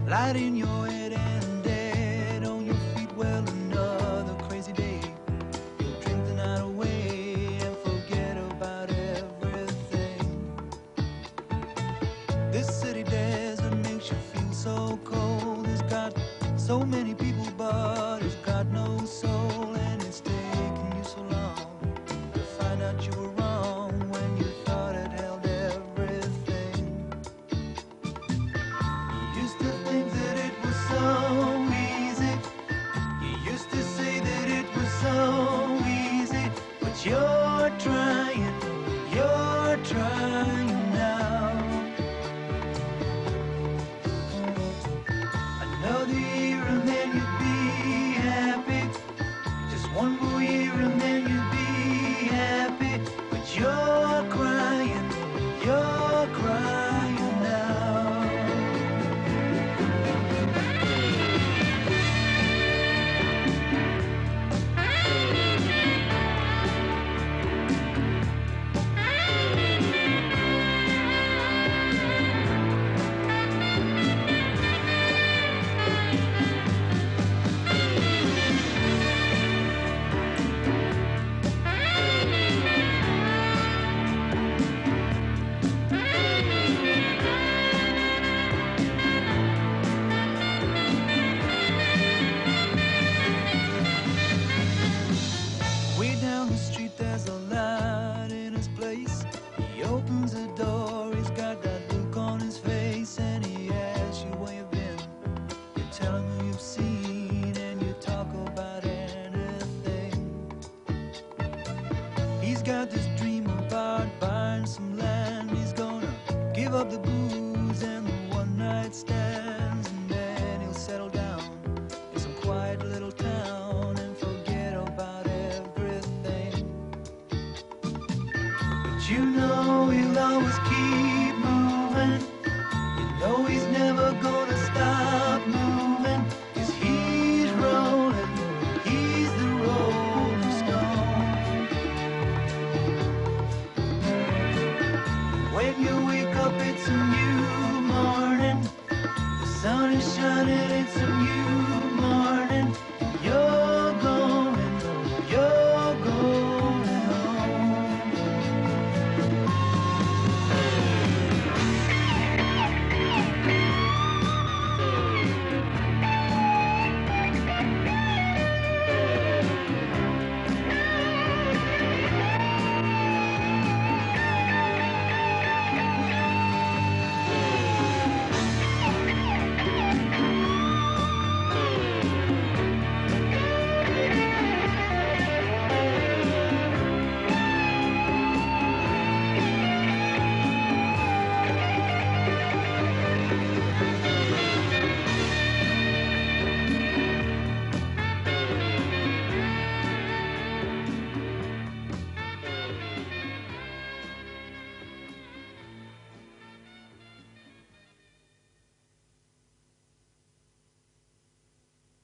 Light in your head and dead on your feet. Well, another crazy day. You'll drink the night away and forget about everything. This city desert makes you feel so cold. It's got so many people, but it's got no soul. And it's taken you so long to find out you were wrong when you thought it held everything. You used to think that it was so easy. You used to say that it was so easy. But you're trying now. Another year and then you'd be happy. Just one more year and then you'd be happy. But you're crying now. Way down the street there's a light in his place. He opens the door, he's got that look on his face, and he asks you where you've been. You tell him who you've seen, and you talk about anything. He's got this dream about buying some land. He's gonna give up the booze and the one-night stands, and then he'll settle down in some quiet little town and forget about everything. But you know he'll always keep moving. You know he's never gonna stop moving. 'Cause he's rolling, he's the rolling stone. When you wake up it's a new morning. The sun is shining, it's a new morning.